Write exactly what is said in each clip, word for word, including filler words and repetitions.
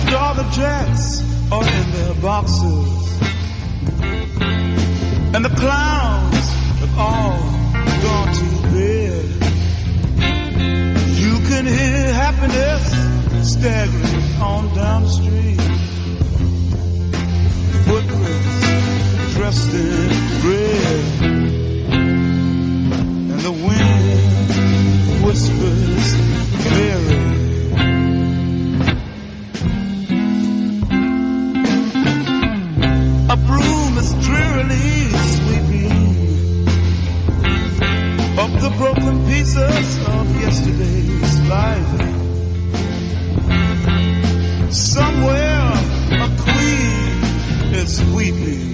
all the jacks are in their boxes, and the clowns have all gone to bed. You can hear happiness staggering on down the street. Footprints dressed in red, and the wind whispers Mary. A broom is drearily sweeping up the broken pieces of yesterday's life. Somewhere a queen is weeping.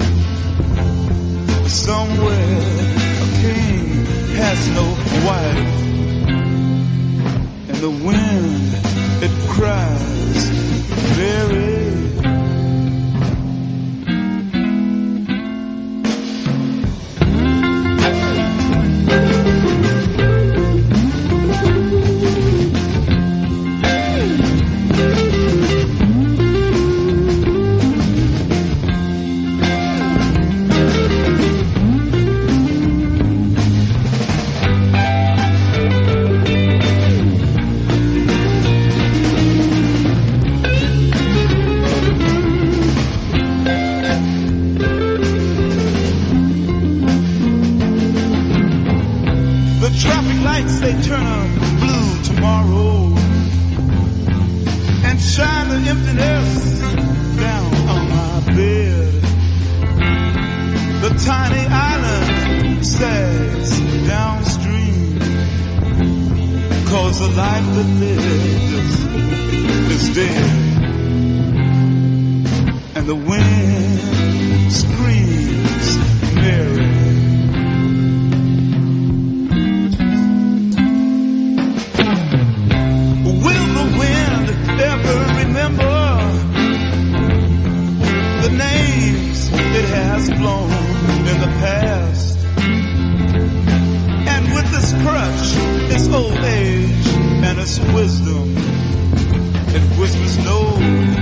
Somewhere a king has no wife. And the wind, it cries, Mary. Wisdom, it whispers no.